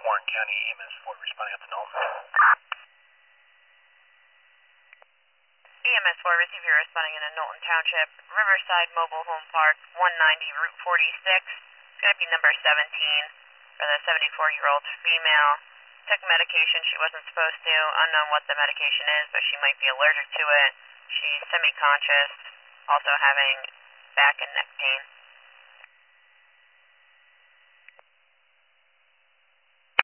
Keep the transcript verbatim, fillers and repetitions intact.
Warren County E M S four responding at the Knowlton. E M S four, receive your responding in a Knowlton Township, Riverside Mobile Home Park, one ninety Route forty-six. It's going to be number seventeen for the seventy-four-year-old female. Took medication she wasn't supposed to. Unknown what the medication is, but she might be allergic to it. She's semi-conscious, also having back and neck pain.